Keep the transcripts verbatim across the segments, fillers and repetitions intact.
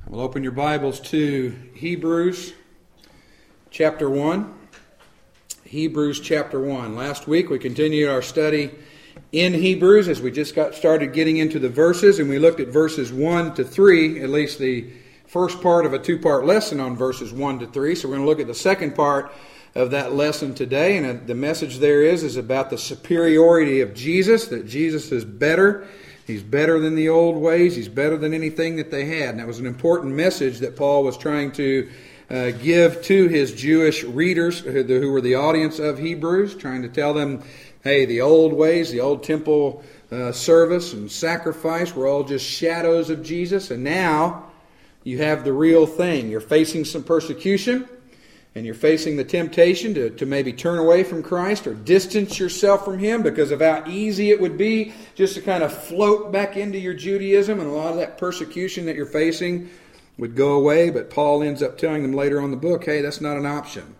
We'll open your Bibles to Hebrews chapter one. Hebrews chapter one. Last week we continued our study in Hebrews as we just got started getting into the verses, and we looked at verses one to three, at least the first part of a two-part lesson on verses one to three. So we're going to look at the second part of that lesson today, and the message there is, is about the superiority of Jesus, that Jesus is better. He's better than the old ways. He's better than anything that they had. And that was an important message that Paul was trying to uh, give to his Jewish readers who were the audience of Hebrews, trying to tell them, hey, the old ways, the old temple uh, service and sacrifice were all just shadows of Jesus. And now you have the real thing. You're facing some persecution, and you're facing the temptation to, to maybe turn away from Christ or distance yourself from Him because of how easy it would be just to kind of float back into your Judaism, and a lot of that persecution that you're facing would go away. But Paul ends up telling them later on in the book, hey, that's not an option.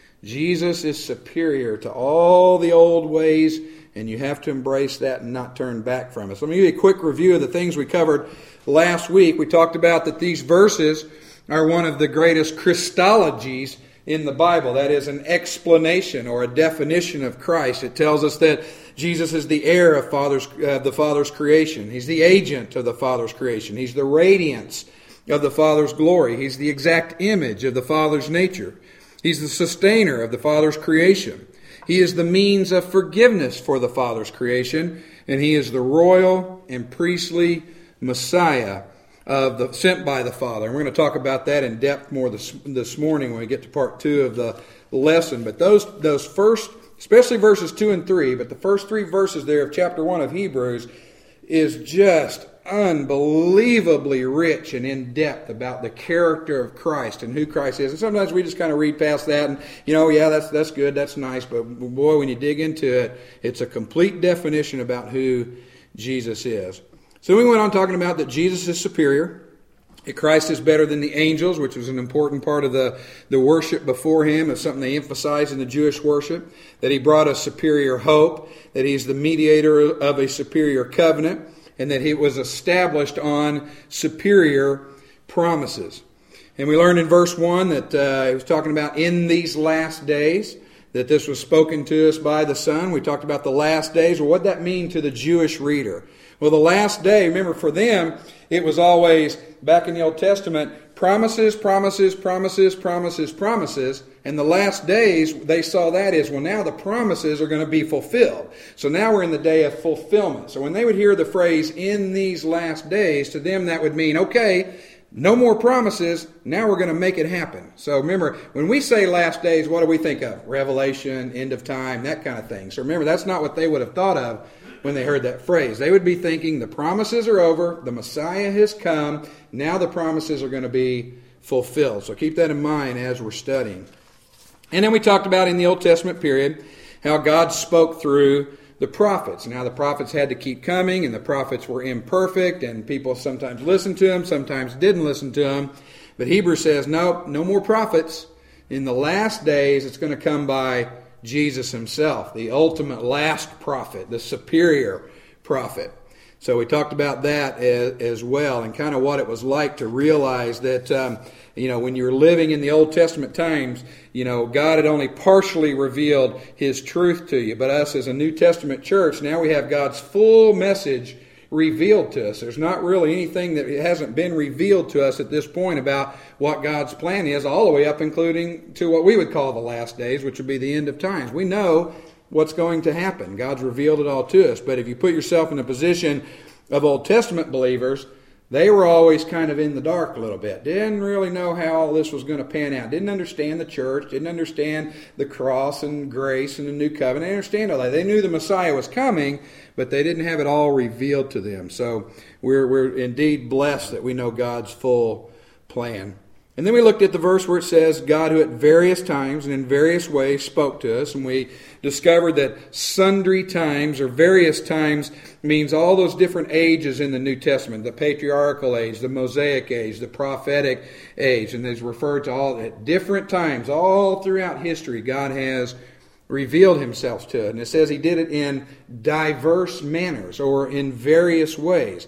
Jesus is superior to all the old ways, and you have to embrace that and not turn back from it. So let me give you a quick review of the things we covered last week. We talked about that these verses are one of the greatest Christologies in the Bible. That is an explanation or a definition of Christ. It tells us that Jesus is the heir of Father's, uh, the Father's creation. He's the agent of the Father's creation. He's the radiance of the Father's glory. He's the exact image of the Father's nature. He's the sustainer of the Father's creation. He is the means of forgiveness for the Father's creation. And He is the royal and priestly Messiah of the sent by the Father. And we're going to talk about that in depth more this this morning when we get to part two of the lesson. But those those first, especially verses two and three, but the first three verses there of chapter one of Hebrews is just unbelievably rich and in depth about the character of Christ and who Christ is. And sometimes we just kind of read past that and, you know, yeah, that's that's good, that's nice. But boy, when you dig into it, it's a complete definition about who Jesus is. So we went on talking about that Jesus is superior, that Christ is better than the angels, which was an important part of the, the worship before Him, of something they emphasized in the Jewish worship, that He brought a superior hope, that He's the mediator of a superior covenant, and that He was established on superior promises. And we learned in verse one that uh, He was talking about in these last days, that this was spoken to us by the Son. We talked about the last days. Well, what did that mean to the Jewish reader? Well, the last day, remember, for them, it was always, back in the Old Testament, promises, promises, promises, promises, promises. And the last days, they saw that as, well, now the promises are going to be fulfilled. So now we're in the day of fulfillment. So when they would hear the phrase, in these last days, to them that would mean, okay, no more promises, now we're going to make it happen. So remember, when we say last days, what do we think of? Revelation, end of time, that kind of thing. So remember, that's not what they would have thought of when they heard that phrase. They would be thinking the promises are over, the Messiah has come, now the promises are going to be fulfilled. So keep that in mind as we're studying. And then we talked about in the Old Testament period how God spoke through the prophets. And how the prophets had to keep coming, and the prophets were imperfect, and people sometimes listened to them, sometimes didn't listen to them. But Hebrews says, no, no more prophets. In the last days, it's going to come by Jesus Himself, the ultimate last prophet, the superior prophet. So we talked about that as, as well, and kind of what it was like to realize that, um, you know, when you were living in the Old Testament times, you know, God had only partially revealed His truth to you. But us as a New Testament church, now we have God's full message revealed to us. There's not really anything that hasn't been revealed to us at this point about what God's plan is, all the way up including to what we would call the last days, which would be the end of times. We know what's going to happen. God's revealed it all to us. But if you put yourself in the position of Old Testament believers, they were always kind of in the dark a little bit. Didn't really know how all this was going to pan out. Didn't understand the church. Didn't understand the cross and grace and the new covenant. They didn't understand all that. They knew the Messiah was coming, but they didn't have it all revealed to them. So we're, we're indeed blessed that we know God's full plan. And then we looked at the verse where it says, God who at various times and in various ways spoke to us. And we discovered that sundry times or various times means all those different ages in the New Testament. The patriarchal age, the Mosaic age, the prophetic age. And it's referred to all at different times. All throughout history, God has revealed Himself to it. And it says He did it in diverse manners or in various ways.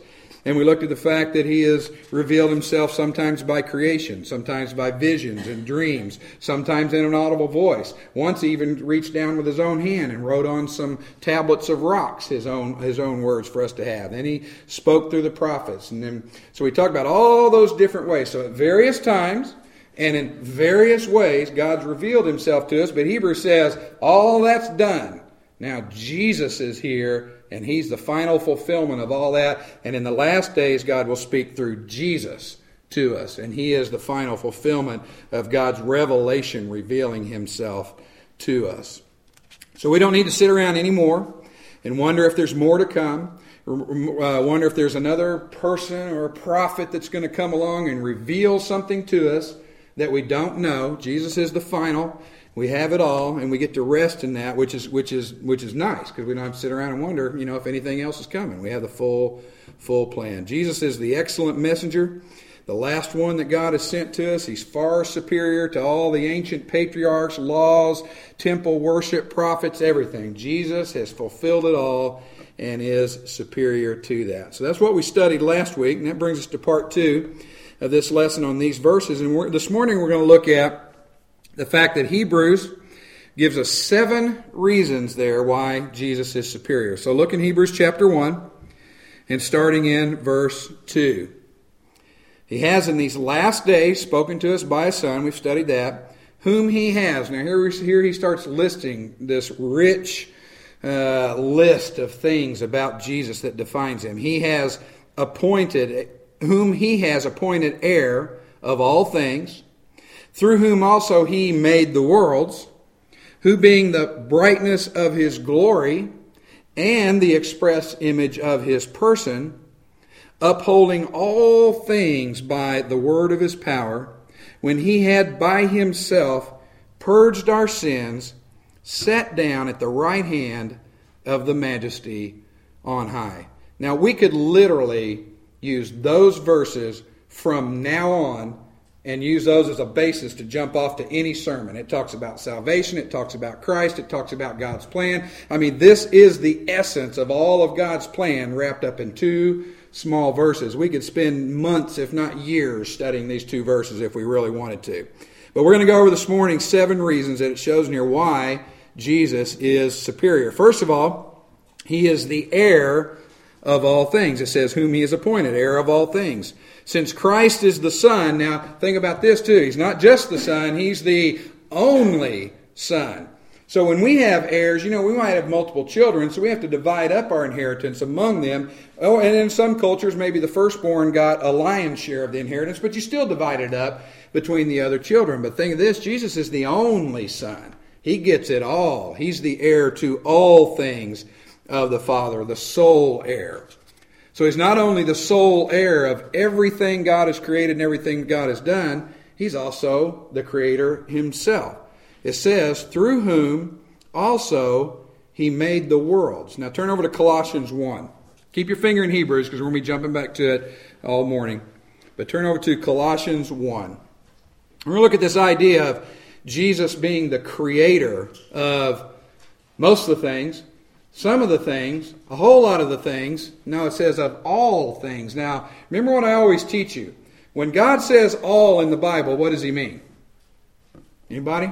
And we looked at the fact that He has revealed Himself sometimes by creation, sometimes by visions and dreams, sometimes in an audible voice. Once He even reached down with His own hand and wrote on some tablets of rocks His own His own words for us to have. Then He spoke through the prophets. And then, so we talked about all those different ways. So at various times and in various ways, God's revealed Himself to us. But Hebrews says, all that's done. Now Jesus is here, and He's the final fulfillment of all that. And in the last days, God will speak through Jesus to us. And He is the final fulfillment of God's revelation, revealing Himself to us. So we don't need to sit around anymore and wonder if there's more to come. Uh, wonder if there's another person or a prophet that's going to come along and reveal something to us that we don't know. Jesus is the final. We have it all, and we get to rest in that, which is which is which is nice, because we don't have to sit around and wonder, you know, if anything else is coming. We have the full full plan. Jesus is the excellent messenger, the last one that God has sent to us. He's far superior to all the ancient patriarchs, laws, temple worship, prophets, everything. Jesus has fulfilled it all and is superior to that. So that's what we studied last week, and that brings us to part two of this lesson on these verses. And we're, this morning we're going to look at the fact that Hebrews gives us seven reasons there why Jesus is superior. So look in Hebrews chapter one and starting in verse two. He has in these last days spoken to us by a Son, we've studied that, whom He has. Now here, here he starts listing this rich uh, list of things about Jesus that defines Him. He has appointed, whom He has appointed heir of all things, through whom also He made the worlds, who being the brightness of His glory and the express image of His person, upholding all things by the word of His power, when He had by Himself purged our sins, sat down at the right hand of the Majesty on high. Now we could literally use those verses from now on and use those as a basis to jump off to any sermon. It talks about salvation. It talks about Christ. It talks about God's plan. I mean, this is the essence of all of God's plan wrapped up in two small verses. We could spend months, if not years, studying these two verses if we really wanted to. But we're going to go over this morning seven reasons that it shows in here why Jesus is superior. First of all, He is the heir of all things. It says, whom He has appointed, heir of all things. Since Christ is the Son, now think about this too. He's not just the Son, He's the only Son. So when we have heirs, you know, we might have multiple children, so we have to divide up our inheritance among them. Oh, and in some cultures, maybe the firstborn got a lion's share of the inheritance, but you still divide it up between the other children. But think of this, Jesus is the only Son. He gets it all. He's the heir to all things of the Father, the sole heir. So He's not only the sole heir of everything God has created and everything God has done, He's also the Creator Himself. It says, through whom also He made the worlds. Now turn over to Colossians one. Keep your finger in Hebrews because we're going to be jumping back to it all morning. But turn over to Colossians one. We're going to look at this idea of Jesus being the creator of most of the things, some of the things, a whole lot of the things. No, it says of all things. Now, remember what I always teach you. When God says all in the Bible, what does He mean? Anybody?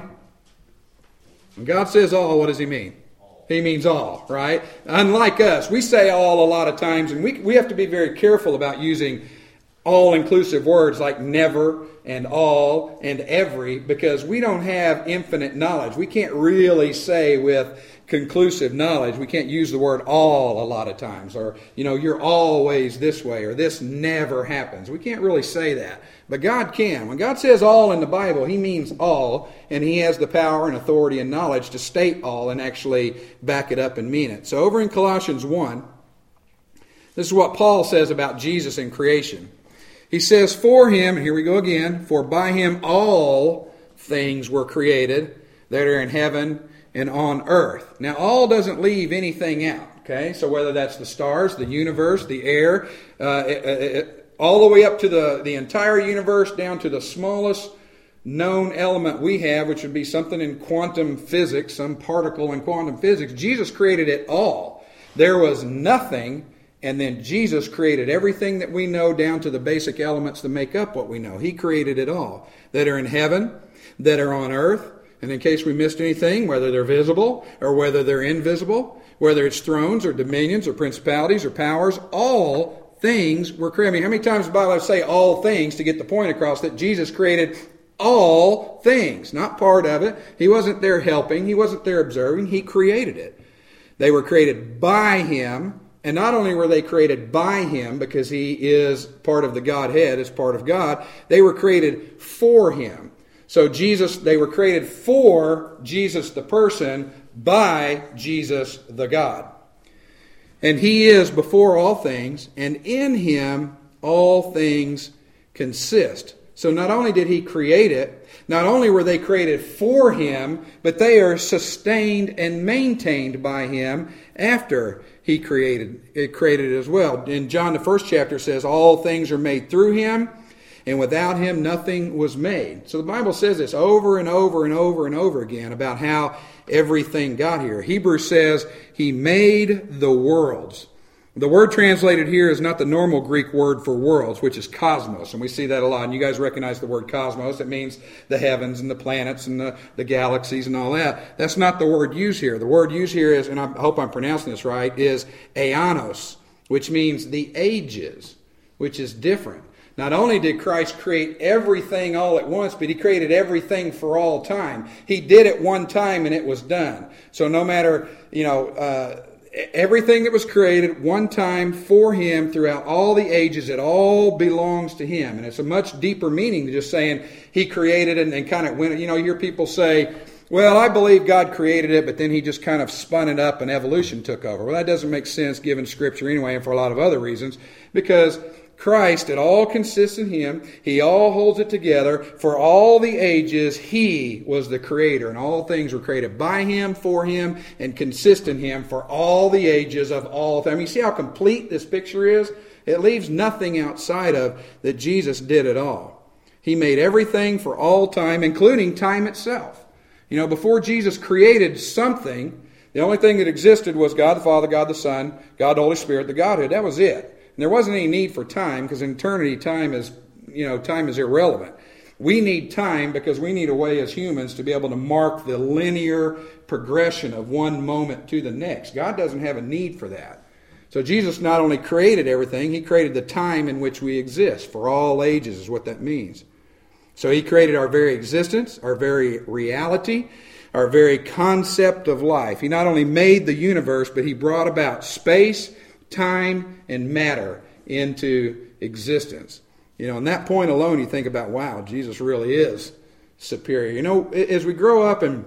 When God says all, what does He mean? He means all, right? Unlike us, we say all a lot of times, and we, we have to be very careful about using all-inclusive words like never and all and every, because we don't have infinite knowledge. We can't really say with conclusive knowledge. We can't use the word all a lot of times, or, you know, you're always this way, or this never happens. We can't really say that. But God can. When God says all in the Bible, He means all, and He has the power and authority and knowledge to state all and actually back it up and mean it. So over in Colossians one, this is what Paul says about Jesus in creation. He says, for Him, and here we go again, for by Him all things were created that are in heaven and on earth. Now, all doesn't leave anything out, okay? So whether that's the stars, the universe, the air, uh, it, it, all the way up to the, the entire universe, down to the smallest known element we have, which would be something in quantum physics, some particle in quantum physics, Jesus created it all. There was nothing And then Jesus created everything that we know down to the basic elements that make up what we know. He created it all. That are in heaven, that are on earth. And in case we missed anything, whether they're visible or whether they're invisible, whether it's thrones or dominions or principalities or powers, all things were created. I mean, how many times does the Bible say all things to get the point across that Jesus created all things, not part of it. He wasn't there helping. He wasn't there observing. He created it. They were created by Him. And not only were they created by Him, because He is part of the Godhead, is part of God, they were created for Him. So Jesus, they were created for Jesus the person by Jesus the God. And He is before all things, and in Him all things consist. So not only did He create it, not only were they created for Him, but they are sustained and maintained by Him after He created it, created it as well. In John, the first chapter says, all things are made through Him, and without Him nothing was made. So the Bible says this over and over and over and over again about how everything got here. Hebrews says He made the worlds. The word translated here is not the normal Greek word for worlds, which is cosmos. And we see that a lot. And you guys recognize the word cosmos. It means the heavens and the planets and the, the galaxies and all that. That's not the word used here. The word used here is, and I hope I'm pronouncing this right, is aeonos, which means the ages, which is different. Not only did Christ create everything all at once, but He created everything for all time. He did it one time and it was done. So no matter, you know, uh, everything that was created one time for Him throughout all the ages, it all belongs to Him. And it's a much deeper meaning than just saying He created it and, and kind of went, you know, you hear people say, well, I believe God created it, but then He just kind of spun it up and evolution took over. Well, that doesn't make sense given Scripture anyway, and for a lot of other reasons, because Christ, it all consists in Him. He all holds it together. For all the ages, He was the Creator. And all things were created by Him, for Him, and consist in Him for all the ages of all things. I mean, you see how complete this picture is? It leaves nothing outside of that Jesus did it all. He made everything for all time, including time itself. You know, before Jesus created something, the only thing that existed was God the Father, God the Son, God the Holy Spirit, the Godhead. That was it. And there wasn't any need for time, because in eternity time is, you know, time is irrelevant. We need time because we need a way as humans to be able to mark the linear progression of one moment to the next. God doesn't have a need for that. So Jesus not only created everything, He created the time in which we exist. For all ages is what that means. So He created our very existence, our very reality, our very concept of life. He not only made the universe, but He brought about space, time, and matter into existence. You know, on that point alone, you think about, wow, Jesus really is superior. You know, as we grow up in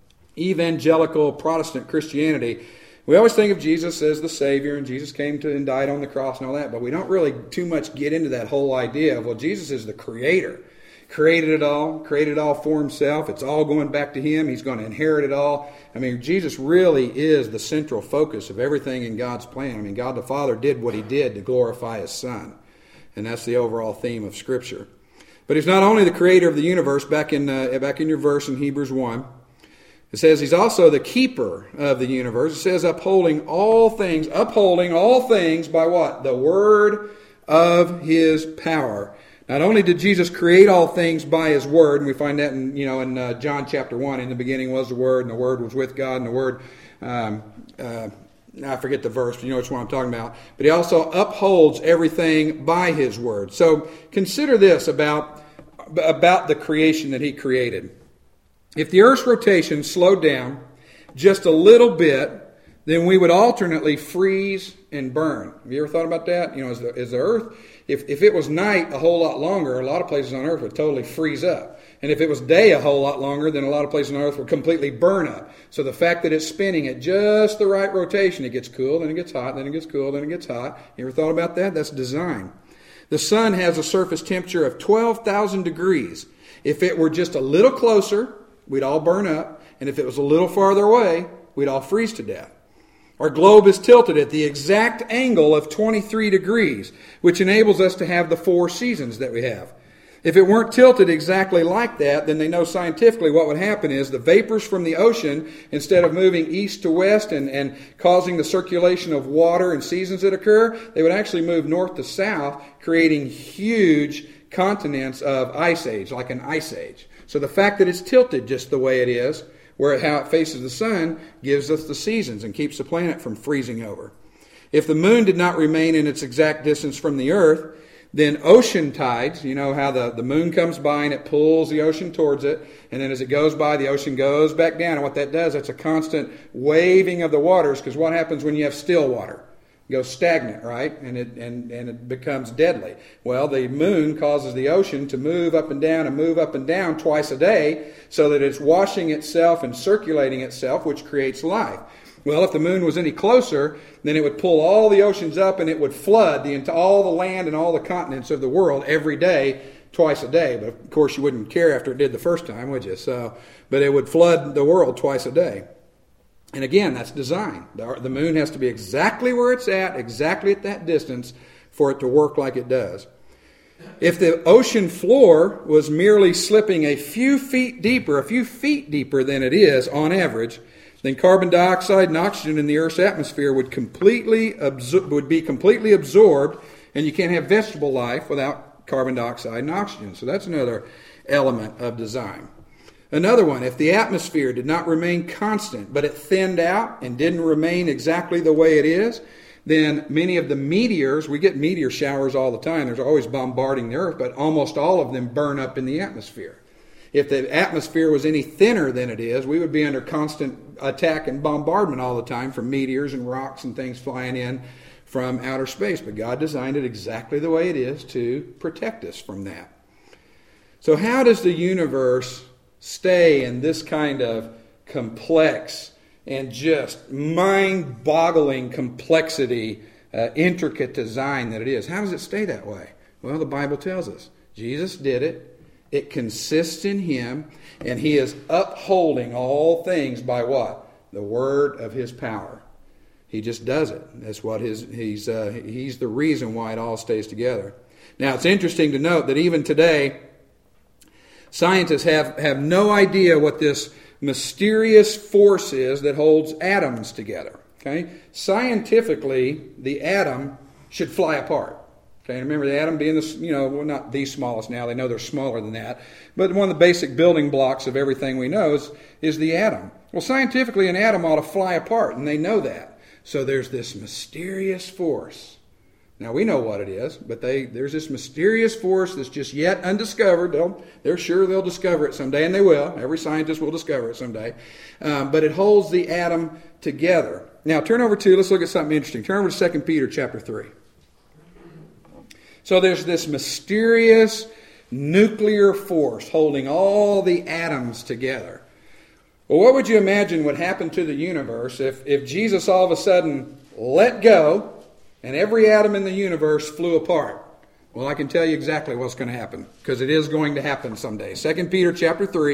evangelical Protestant Christianity, we always think of Jesus as the Savior, and Jesus came to and died on the cross and all that, but we don't really too much get into that whole idea of, well, Jesus is the Creator. Created it all, created it all for Himself. It's all going back to Him. He's going to inherit it all. I mean, Jesus really is the central focus of everything in God's plan. I mean, God the Father did what He did to glorify His Son. And that's the overall theme of Scripture. But He's not only the creator of the universe, back in, uh, back in your verse in Hebrews one, it says He's also the keeper of the universe. It says upholding all things, upholding all things by what? The word of His power. Not only did Jesus create all things by His Word, and we find that in, you know, in uh, John chapter one, in the beginning was the Word, and the Word was with God, and the Word, um, uh, I forget the verse, but you know which one I'm talking about. But He also upholds everything by His Word. So consider this about, about the creation that He created. If the Earth's rotation slowed down just a little bit, then we would alternately freeze and burn. Have you ever thought about that? You know, is the, is the Earth... If, if it was night a whole lot longer, a lot of places on Earth would totally freeze up. And if it was day a whole lot longer, then a lot of places on Earth would completely burn up. So the fact that it's spinning at just the right rotation, it gets cool, then it gets hot, then it gets cool, then it gets hot. You ever thought about that? That's design. The sun has a surface temperature of twelve thousand degrees. If it were just a little closer, we'd all burn up. And if it was a little farther away, we'd all freeze to death. Our globe is tilted at the exact angle of twenty-three degrees, which enables us to have the four seasons that we have. If it weren't tilted exactly like that, then they know scientifically what would happen is the vapors from the ocean, instead of moving east to west and, and causing the circulation of water and seasons that occur, they would actually move north to south, creating huge continents of ice age, like an ice age. So the fact that it's tilted just the way it is, where how it faces the sun, gives us the seasons and keeps the planet from freezing over. If the moon did not remain in its exact distance from the earth, then ocean tides, you know how the, the moon comes by and it pulls the ocean towards it, and then as it goes by, the ocean goes back down. And what that does, it's a constant waving of the waters, because what happens when you have still water? It goes stagnant, right? And it and, and it becomes deadly. Well, the moon causes the ocean to move up and down and move up and down twice a day, so that it's washing itself and circulating itself, which creates life. Well, if the moon was any closer, then it would pull all the oceans up and it would flood the all the land and all the continents of the world every day, twice a day. But of course, you wouldn't care after it did the first time, would you? So, but it would flood the world twice a day. And again, that's design. The, the moon has to be exactly where it's at, exactly at that distance, for it to work like it does. If the ocean floor was merely slipping a few feet deeper, a few feet deeper than it is on average, then carbon dioxide and oxygen in the Earth's atmosphere would completely absor- would be completely absorbed, and you can't have vegetable life without carbon dioxide and oxygen. So that's another element of design. Another one, if the atmosphere did not remain constant, but it thinned out and didn't remain exactly the way it is, then many of the meteors, we get meteor showers all the time, there's always bombarding the Earth, but almost all of them burn up in the atmosphere. If the atmosphere was any thinner than it is, we would be under constant attack and bombardment all the time from meteors and rocks and things flying in from outer space. But God designed it exactly the way it is to protect us from that. So how does the universe stay in this kind of complex and just mind-boggling complexity, uh, intricate design that it is? How does it stay that way? Well, the Bible tells us. Jesus did it. It consists in Him, and He is upholding all things by what? The word of His power. He just does it. That's what his he's uh, He's the reason why it all stays together. Now, it's interesting to note that even today, scientists have, have no idea what this mysterious force is that holds atoms together. Okay? Scientifically, the atom should fly apart. Okay, remember the atom being the, you know, well, not the smallest now, they know they're smaller than that, but one of the basic building blocks of everything we know is, is the atom. Well, scientifically, an atom ought to fly apart, and they know that. So there's this mysterious force. Now, we know what it is, but they there's this mysterious force that's just yet undiscovered. They'll, they're sure they'll discover it someday, and they will. Every scientist will discover it someday. Um, but it holds the atom together. Now, turn over to, let's look at something interesting. Turn over to Second Peter chapter three. So there's this mysterious nuclear force holding all the atoms together. Well, what would you imagine would happen to the universe if, if Jesus all of a sudden let go and every atom in the universe flew apart? Well, I can tell you exactly what's going to happen, because it is going to happen someday. Second Peter chapter three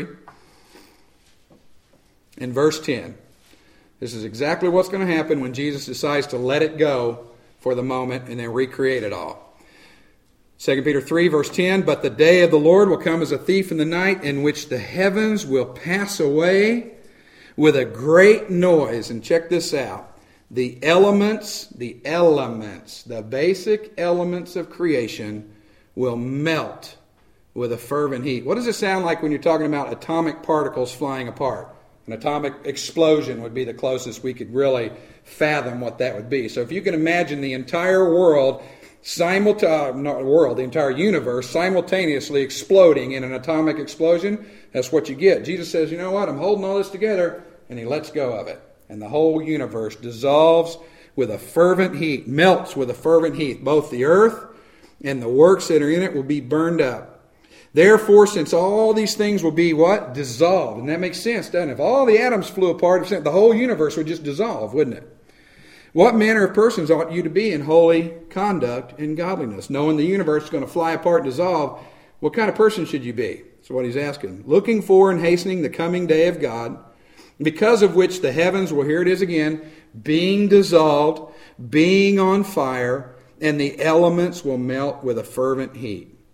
and verse ten. This is exactly what's going to happen when Jesus decides to let it go for the moment and then recreate it all. Second Peter three, verse ten, but the day of the Lord will come as a thief in the night, in which the heavens will pass away with a great noise. And check this out. The elements, the elements, the basic elements of creation will melt with a fervent heat. What does it sound like when you're talking about atomic particles flying apart? An atomic explosion would be the closest we could really fathom what that would be. So if you can imagine the entire world Simultaneously, not world, the entire universe simultaneously exploding in an atomic explosion, that's what you get. Jesus says, you know what, I'm holding all this together, and He lets go of it. And the whole universe dissolves with a fervent heat, melts with a fervent heat. Both the earth and the works that are in it will be burned up. Therefore, since all these things will be what? Dissolved. And that makes sense, doesn't it? If all the atoms flew apart, the whole universe would just dissolve, wouldn't it? What manner of persons ought you to be in holy conduct and godliness? Knowing the universe is going to fly apart and dissolve, what kind of person should you be? That's what he's asking. Looking for and hastening the coming day of God, because of which the heavens, well, here it is again, being dissolved, being on fire, and the elements will melt with a fervent heat.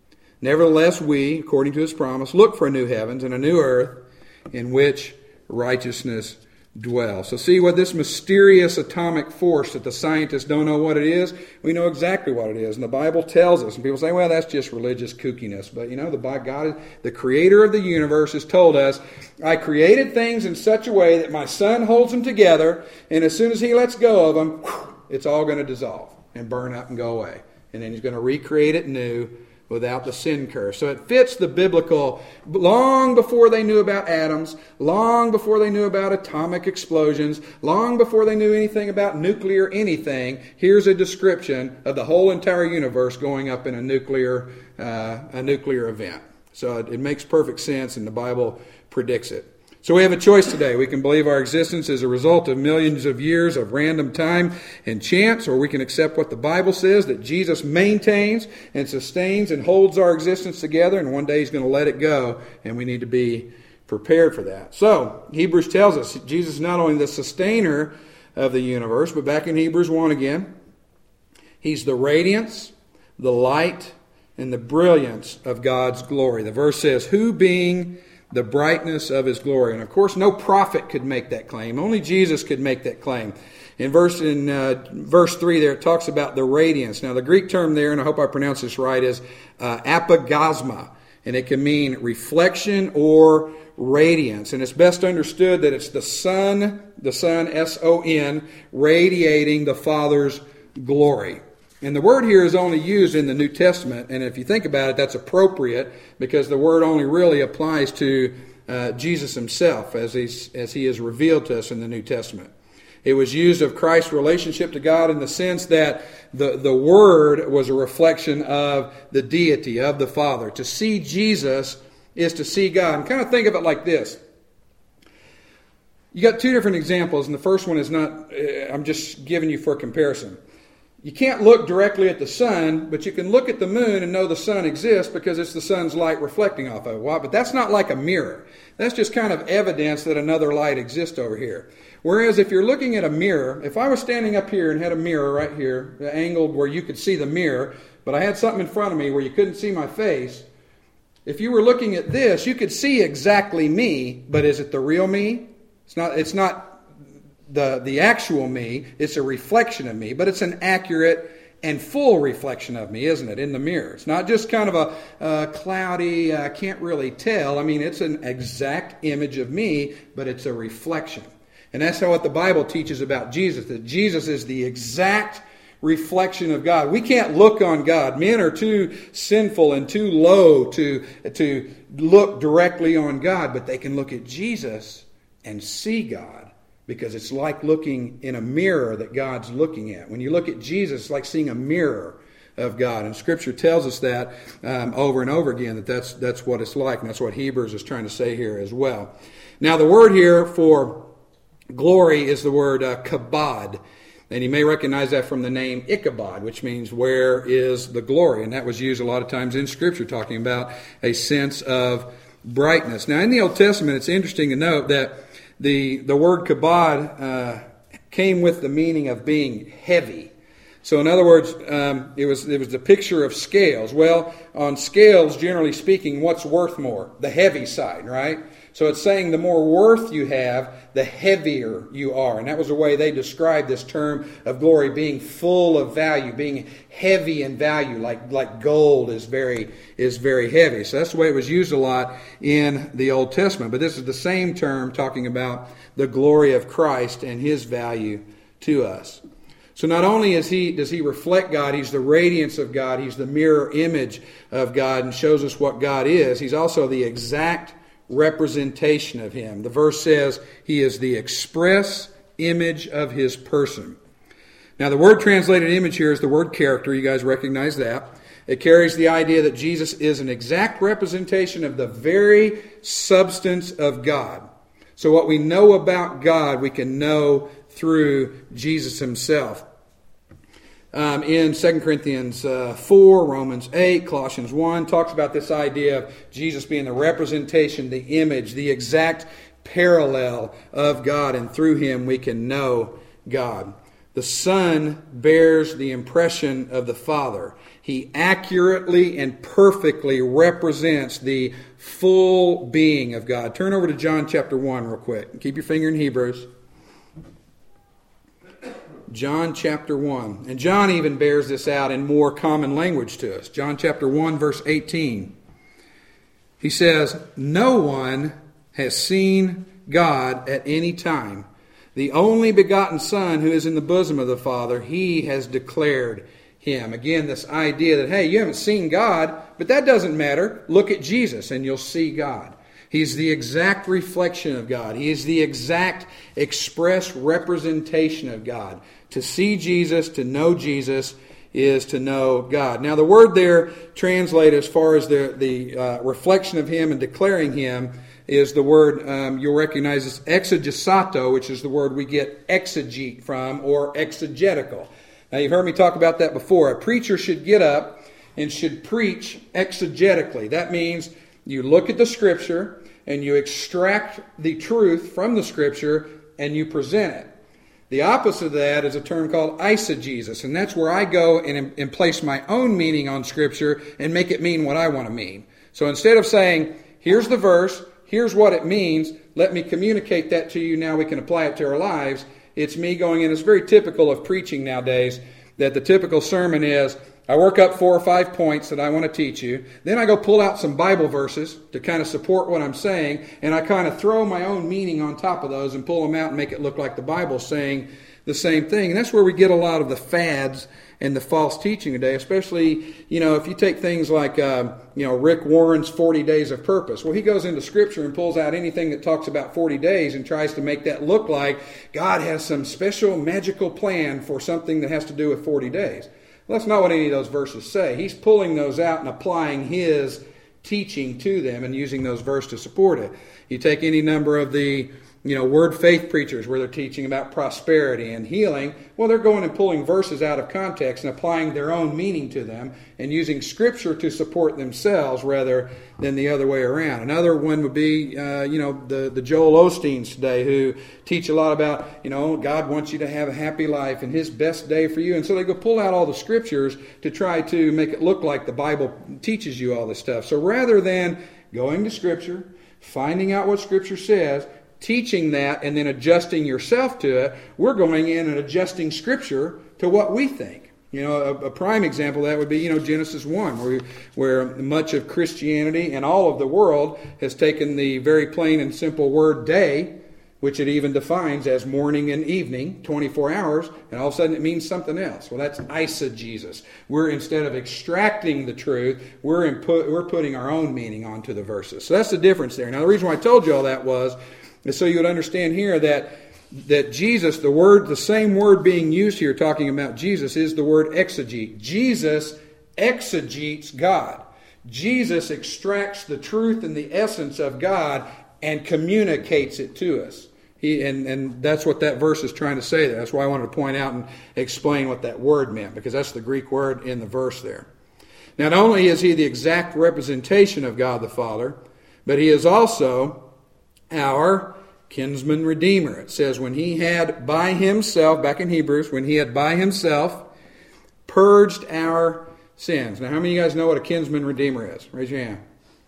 Nevertheless, we, according to his promise, look for a new heavens and a new earth in which righteousness dwells. So see what this mysterious atomic force that the scientists don't know what it is, we know exactly what it is. And the Bible tells us. And people say, well, that's just religious kookiness. But you know, the God, the creator of the universe, has told us, I created things in such a way that my Son holds them together, and as soon as he lets go of them, it's all going to dissolve and burn up and go away. And then he's going to recreate it new without the sin curse. So it fits the biblical, long before they knew about atoms, long before they knew about atomic explosions, long before they knew anything about nuclear anything. Here's a description of the whole entire universe going up in a nuclear uh, a nuclear event. So it, it makes perfect sense, and the Bible predicts it. So we have a choice today. We can believe our existence is a result of millions of years of random time and chance, or we can accept what the Bible says, that Jesus maintains and sustains and holds our existence together, and one day he's going to let it go, and we need to be prepared for that. So, Hebrews tells us Jesus is not only the sustainer of the universe, but back in Hebrews one again, he's the radiance, the light, and the brilliance of God's glory. The verse says, who being the brightness of his glory. And of course, no prophet could make that claim. Only Jesus could make that claim. In verse in uh, verse three there, it talks about the radiance. Now, the Greek term there, and I hope I pronounce this right, is uh, apogasma. And it can mean reflection or radiance. And it's best understood that it's the sun, the sun, S O N, radiating the Father's glory. And the word here is only used in the New Testament, and if you think about it, that's appropriate because the word only really applies to uh, Jesus himself as he's, as he is revealed to us in the New Testament. It was used of Christ's relationship to God in the sense that the, the Word was a reflection of the deity, of the Father. To see Jesus is to see God. And kind of think of it like this. You got two different examples, and the first one is not, I'm just giving you for a comparison. You can't look directly at the sun, but you can look at the moon and know the sun exists because it's the sun's light reflecting off of it. Well, but that's not like a mirror. That's just kind of evidence that another light exists over here. Whereas if you're looking at a mirror, if I was standing up here and had a mirror right here, angled where you could see the mirror, but I had something in front of me where you couldn't see my face, if you were looking at this, you could see exactly me, but is it the real me? It's not, it's not the, the actual me. It's a reflection of me, but it's an accurate and full reflection of me, isn't it, in the mirror? It's not just kind of a uh, cloudy, I uh, can't really tell. I mean, it's an exact image of me, but it's a reflection. And that's how what the Bible teaches about Jesus, that Jesus is the exact reflection of God. We can't look on God. Men are too sinful and too low to, to look directly on God, but they can look at Jesus and see God, because it's like looking in a mirror that God's looking at. When you look at Jesus, it's like seeing a mirror of God. And Scripture tells us that um, over and over again, that that's, that's what it's like. And that's what Hebrews is trying to say here as well. Now, the word here for glory is the word uh, kabod. And you may recognize that from the name Ichabod, which means where is the glory. And that was used a lot of times in Scripture, talking about a sense of brightness. Now, in the Old Testament, it's interesting to note that the, the word kabod uh, came with the meaning of being heavy. So in other words, um, it was it was the picture of scales. Well, on scales, generally speaking, what's worth more? The heavy side, right? So it's saying the more worth you have, the heavier you are. And that was the way they described this term of glory, being full of value, being heavy in value, like, like gold is very is very heavy. So that's the way it was used a lot in the Old Testament. But this is the same term talking about the glory of Christ and His value to us. So not only is he, does He reflect God, He's the radiance of God, He's the mirror image of God and shows us what God is, He's also the exact representation of Him. The verse says He is the express image of His person. Now the word translated image here is the word character. You guys recognize that. It carries the idea that Jesus is an exact representation of the very substance of God. So what we know about God, we can know through Jesus Himself. Um, in Second Corinthians uh, four, Romans eight, Colossians one, talks about this idea of Jesus being the representation, the image, the exact parallel of God, and through Him we can know God. The Son bears the impression of the Father. He accurately and perfectly represents the full being of God. Turn over to John chapter one real quick. Keep your finger in Hebrews. John chapter one. And John even bears this out in more common language to us. John chapter one, verse eighteen. He says, "No one has seen God at any time. The only begotten Son who is in the bosom of the Father, He has declared Him." Again, this idea that, hey, you haven't seen God, but that doesn't matter. Look at Jesus and you'll see God. He's the exact reflection of God. He is the exact express representation of God. To see Jesus, to know Jesus, is to know God. Now, the word there translated as far as the, the uh, reflection of Him and declaring Him is the word um, you'll recognize as exegesato, which is the word we get exegete from, or exegetical. Now, you've heard me talk about that before. A preacher should get up and should preach exegetically. That means you look at the Scripture and you extract the truth from the Scripture and you present it. The opposite of that is a term called eisegesis, and that's where I go and, and place my own meaning on Scripture and make it mean what I want to mean. So instead of saying, here's the verse, here's what it means, let me communicate that to you, now we can apply it to our lives, it's me going in. It's very typical of preaching nowadays that the typical sermon is, I work up four or five points that I want to teach you. Then I go pull out some Bible verses to kind of support what I'm saying. And I kind of throw my own meaning on top of those and pull them out and make it look like the Bible's saying the same thing. And that's where we get a lot of the fads and the false teaching today. Especially, you know, if you take things like, uh, you know, Rick Warren's forty days of purpose. Well, he goes into Scripture and pulls out anything that talks about forty days and tries to make that look like God has some special magical plan for something that has to do with forty days. Well, that's not what any of those verses say. He's pulling those out and applying his teaching to them and using those verses to support it. You take any number of the, you know, word faith preachers where they're teaching about prosperity and healing. Well, they're going and pulling verses out of context and applying their own meaning to them and using Scripture to support themselves rather than the other way around. Another one would be, uh, you know, the, the Joel Osteens today who teach a lot about, you know, God wants you to have a happy life and His best day for you. And so they go pull out all the Scriptures to try to make it look like the Bible teaches you all this stuff. So rather than going to Scripture, finding out what Scripture says, teaching that and then adjusting yourself to it, we're going in and adjusting Scripture to what we think. You know, a, a prime example of that would be, you know, Genesis one, where, where much of Christianity and all of the world has taken the very plain and simple word day, which it even defines as morning and evening, twenty-four hours, and all of a sudden it means something else. Well, that's eisegesis. We're, instead of extracting the truth, we're, input, we're putting our own meaning onto the verses. So that's the difference there. Now, the reason why I told you all that was, and so you would understand here that that Jesus, the word, the same word being used here talking about Jesus is the word exegete. Jesus exegetes God. Jesus extracts the truth and the essence of God and communicates it to us. He, and, and that's what that verse is trying to say there. That's why I wanted to point out and explain what that word meant, because that's the Greek word in the verse there. Now, not only is He the exact representation of God the Father, but He is also our kinsman redeemer. It says, when He had by Himself, back in Hebrews, when He had by Himself purged our sins. Now, how many of you guys know what a kinsman redeemer is? Raise your hand.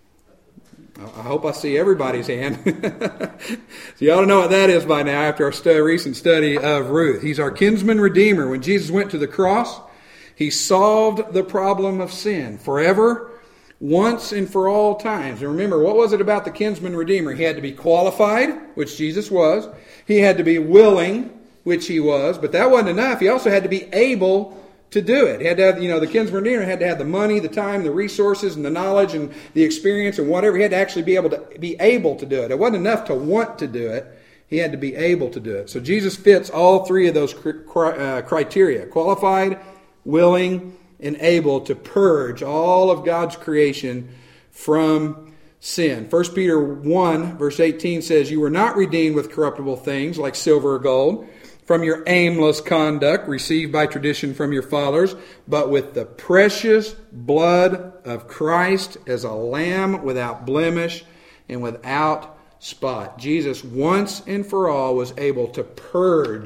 I hope I see everybody's hand. So you ought to know what that is by now after our stu- recent study of Ruth. He's our kinsman redeemer. When Jesus went to the cross, He solved the problem of sin forever, once and for all times. And remember, what was it about the kinsman redeemer? He had to be qualified, which Jesus was. He had to be willing, which He was. But that wasn't enough. He also had to be able to do it. He had to have, you know, the kinsman redeemer had to have the money, the time, the resources, and the knowledge, and the experience, and whatever. He had to actually be able to be able to do it. It wasn't enough to want to do it. He had to be able to do it. So Jesus fits all three of those criteria: qualified, willing, and able to purge all of God's creation from sin. First Peter one, verse eighteen says, "You were not redeemed with corruptible things like silver or gold, from your aimless conduct received by tradition from your fathers, but with the precious blood of Christ as a lamb without blemish and without spot." Jesus once and for all was able to purge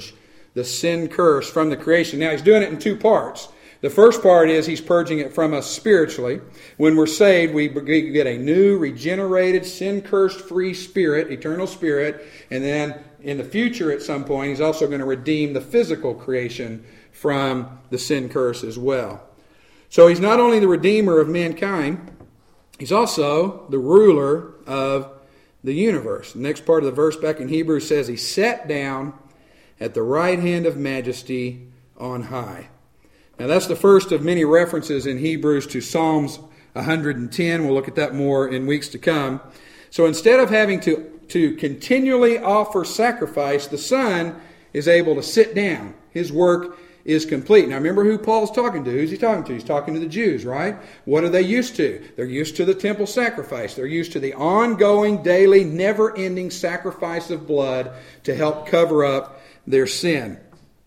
the sin curse from the creation. Now, he's doing it in two parts. The first part is he's purging it from us spiritually. When we're saved, we get a new, regenerated, sin-cursed, free spirit, eternal spirit. And then in the future, at some point, he's also going to redeem the physical creation from the sin curse as well. So he's not only the redeemer of mankind, he's also the ruler of the universe. The next part of the verse back in Hebrews says he sat down at the right hand of majesty on high. Now that's the first of many references in Hebrews to Psalms one hundred ten. We'll look at that more in weeks to come. So instead of having to, to continually offer sacrifice, the Son is able to sit down. His work is complete. Now remember who Paul's talking to. Who's he talking to? He's talking to the Jews, right? What are they used to? They're used to the temple sacrifice. They're used to the ongoing, daily, never-ending sacrifice of blood to help cover up their sin.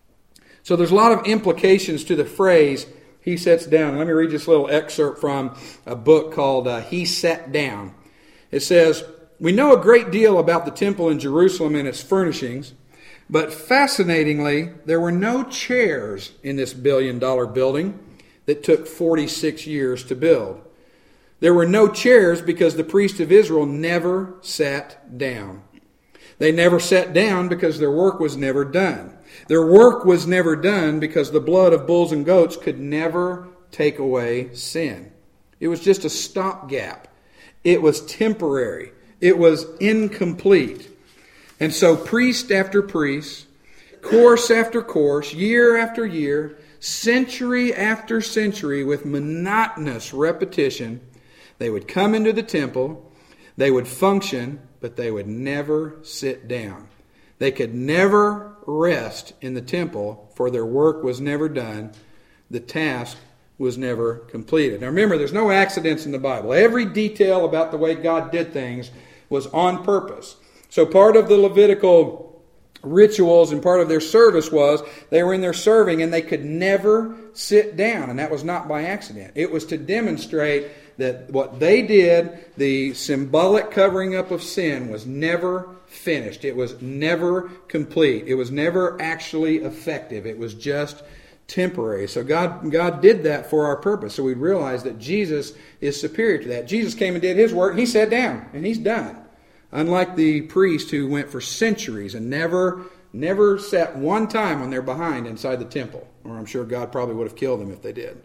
So there's a lot of implications to the phrase, he sits down. Let me read this little excerpt from a book called uh, He Sat Down. It says, "We know a great deal about the temple in Jerusalem and its furnishings, but fascinatingly, there were no chairs in this billion-dollar building that took forty-six years to build. There were no chairs because the priests of Israel never sat down. They never sat down because their work was never done. Their work was never done because the blood of bulls and goats could never take away sin. It was just a stopgap. It was temporary. It was incomplete. And so priest after priest, course after course, year after year, century after century, with monotonous repetition, they would come into the temple, they would function, but they would never sit down. They could never rest in the temple, for their work was never done. The task was never completed. Now remember, there's no accidents in the Bible. Every detail about the way God did things was on purpose. So part of the Levitical rituals and part of their service was they were in there serving and they could never sit down. And that was not by accident. It was to demonstrate that what they did, the symbolic covering up of sin, was never finished. It was never complete. It was never actually effective. It was just temporary. So God, God did that for our purpose. So we realize that Jesus is superior to that. Jesus came and did His work. He sat down and He's done. Unlike the priest who went for centuries and never, never sat one time on their behind inside the temple. Or I'm sure God probably would have killed them if they did.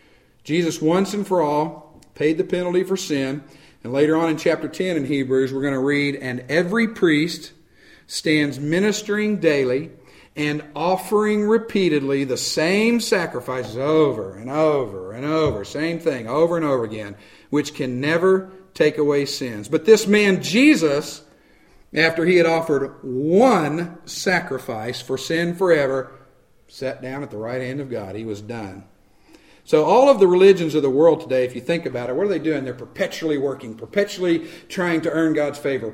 Jesus once and for all paid the penalty for sin. And later on in chapter ten in Hebrews, we're going to read, "And every priest stands ministering daily and offering repeatedly the same sacrifices over and over and over, same thing over and over again, which can never take away sins. But this man Jesus, after he had offered one sacrifice for sin forever, sat down at the right hand of God." He was done. So all of the religions of the world today, if you think about it, what are they doing? They're perpetually working, perpetually trying to earn God's favor,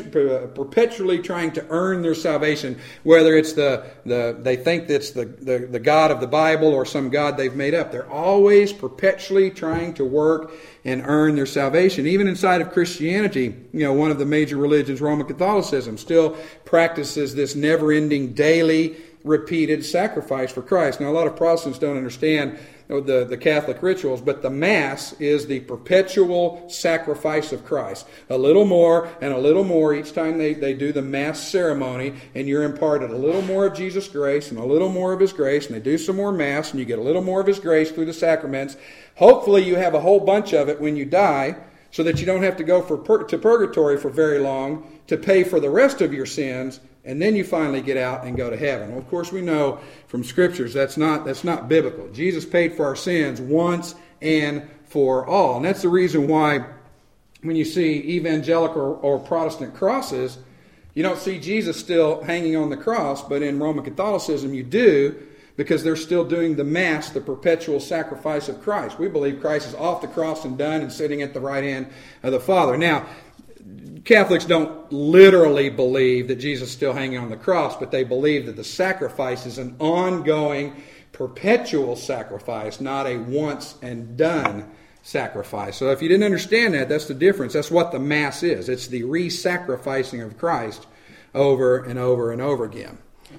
perpetually trying to earn their salvation, whether it's the, the they think that's the, the, the God of the Bible or some God they've made up. They're always perpetually trying to work and earn their salvation. Even inside of Christianity, you know, one of the major religions, Roman Catholicism, still practices this never-ending, daily, repeated sacrifice for Christ. Now, a lot of Protestants don't understand the, the Catholic rituals, but the Mass is the perpetual sacrifice of Christ. A little more and a little more each time they, they do the Mass ceremony, and you're imparted a little more of Jesus' grace and a little more of His grace, and they do some more Mass, and you get a little more of His grace through the sacraments. Hopefully you have a whole bunch of it when you die, so that you don't have to go for pur- to purgatory for very long to pay for the rest of your sins, and then you finally get out and go to heaven. Well, of course, we know from Scriptures that's not that's not biblical. Jesus paid for our sins once and for all. And that's the reason why when you see evangelical or, or Protestant crosses, you don't see Jesus still hanging on the cross, but in Roman Catholicism you do, because they're still doing the Mass, the perpetual sacrifice of Christ. We believe Christ is off the cross and done and sitting at the right hand of the Father. Now, Catholics don't literally believe that Jesus is still hanging on the cross, but they believe that the sacrifice is an ongoing, perpetual sacrifice, not a once and done sacrifice. So if you didn't understand that, that's the difference. That's what the Mass is. It's the re-sacrificing of Christ over and over and over again.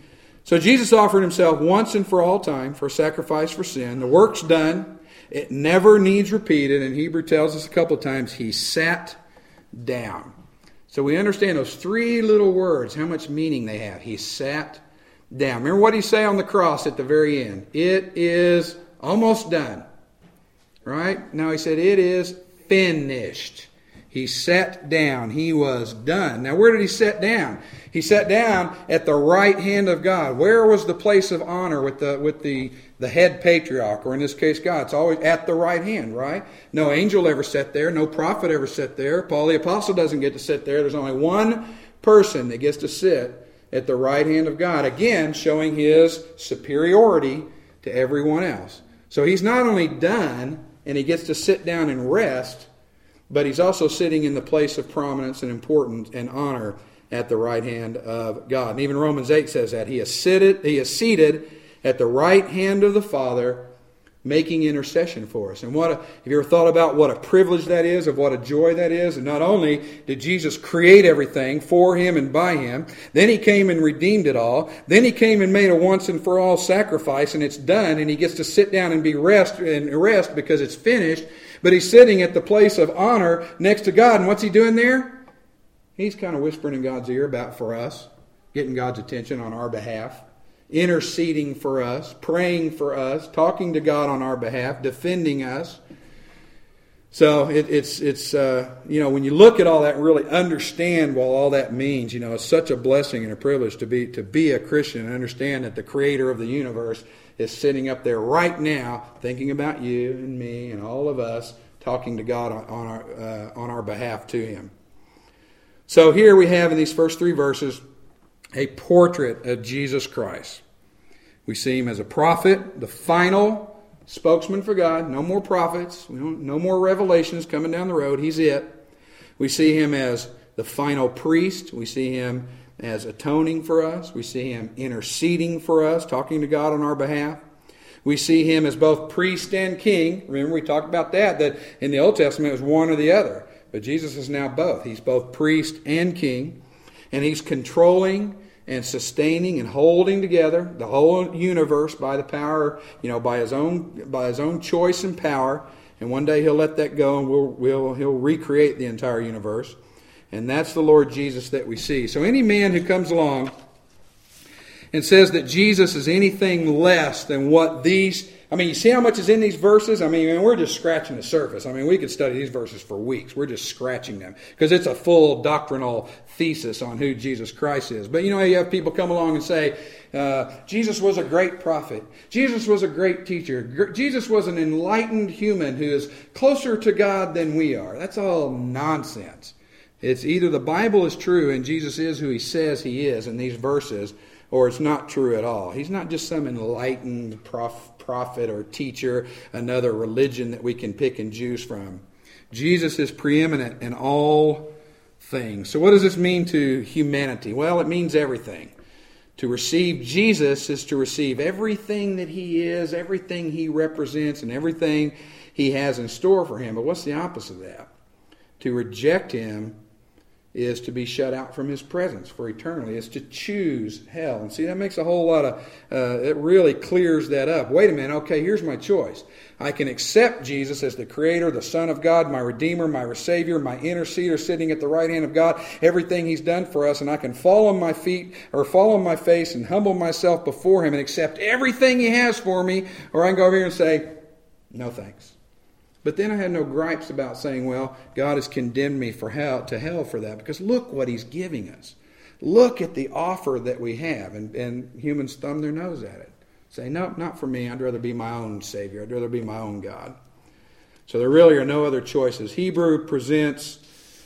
So Jesus offered himself once and for all time for a sacrifice for sin. The work's done. It never needs repeated. And Hebrew tells us a couple of times he sat down. So we understand those three little words, how much meaning they have. He sat down. Remember what he say on the cross at the very end? It is almost done. Right? Now he said it is finished. He sat down. He was done. Now where did he sit down? He sat down at the right hand of God. Where was the place of honor with the with the, the head patriarch, or in this case God? It's always at the right hand, right? No angel ever sat there. No prophet ever sat there. Paul the Apostle doesn't get to sit there. There's only one person that gets to sit at the right hand of God. Again, showing his superiority to everyone else. So he's not only done and he gets to sit down and rest, but he's also sitting in the place of prominence and importance and honor at the right hand of God. And even Romans eight says that. He is seated, he is seated at the right hand of the Father, making intercession for us. And what a, have you ever thought about what a privilege that is, of what a joy that is? And not only did Jesus create everything for him and by him, then he came and redeemed it all. Then he came and made a once and for all sacrifice, and it's done, and he gets to sit down and be rest and rest because it's finished. But he's sitting at the place of honor next to God. And what's he doing there? He's kind of whispering in God's ear about for us, getting God's attention on our behalf, interceding for us, praying for us, talking to God on our behalf, defending us. So it, it's, it's uh, you know, when you look at all that and really understand what all that means, you know, it's such a blessing and a privilege to be, to be a Christian and understand that the Creator of the universe is sitting up there right now thinking about you and me and all of us, talking to God on, on, our, uh, on our behalf to Him. So here we have in these first three verses a portrait of Jesus Christ. We see Him as a prophet, the final spokesman for God. No more prophets. We don't, no more revelations coming down the road. He's it. We see Him as the final priest. We see Him as atoning for us. We see Him interceding for us, talking to God on our behalf. We see Him as both priest and king. Remember we talked about that, that in the Old Testament it was one or the other. But Jesus is now both. He's both priest and king. And He's controlling and sustaining and holding together the whole universe by the power, you know, by His own by His own choice and power. And one day He'll let that go, and we'll, we'll He'll recreate the entire universe. And that's the Lord Jesus that we see. So any man who comes along and says that Jesus is anything less than what these... I mean, you see how much is in these verses? I mean, we're just scratching the surface. I mean, we could study these verses for weeks. We're just scratching them because it's a full doctrinal thesis on who Jesus Christ is. But you know, you have people come along and say, uh, Jesus was a great prophet. Jesus was a great teacher. Jesus was an enlightened human who is closer to God than we are. That's all nonsense. It's either the Bible is true and Jesus is who He says He is in these verses, or it's not true at all. He's not just some enlightened prof- prophet or teacher, another religion that we can pick and choose from. Jesus is preeminent in all things. So what does this mean to humanity? Well, it means everything. To receive Jesus is to receive everything that He is, everything He represents, and everything He has in store for Him. But what's the opposite of that? To reject Him is to be shut out from His presence for eternity. It's to choose hell. And see, that makes a whole lot of, uh, it really clears that up. Wait a minute, okay, here's my choice. I can accept Jesus as the Creator, the Son of God, my Redeemer, my Savior, my interceder sitting at the right hand of God, everything He's done for us, and I can fall on my feet or fall on my face and humble myself before Him and accept everything He has for me, or I can go over here and say, no thanks. But then I have no gripes about saying, well, God has condemned me for hell, to hell for that, because look what He's giving us. Look at the offer that we have. And, and humans thumb their nose at it. Say, no, not for me. I'd rather be my own Savior. I'd rather be my own God. So there really are no other choices. Hebrew presents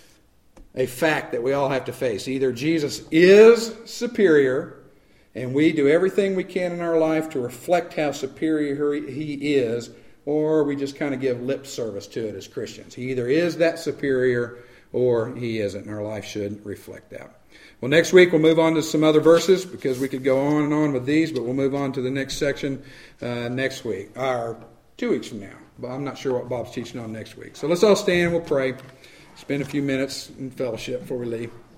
a fact that we all have to face. Either Jesus is superior, and we do everything we can in our life to reflect how superior He is, or we just kind of give lip service to it as Christians. He either is that superior or He isn't, and our life should reflect that. Well, next week we'll move on to some other verses because we could go on and on with these, but we'll move on to the next section uh, next week, or two weeks from now. But I'm not sure what Bob's teaching on next week. So let's all stand, we'll pray, spend a few minutes in fellowship before we leave.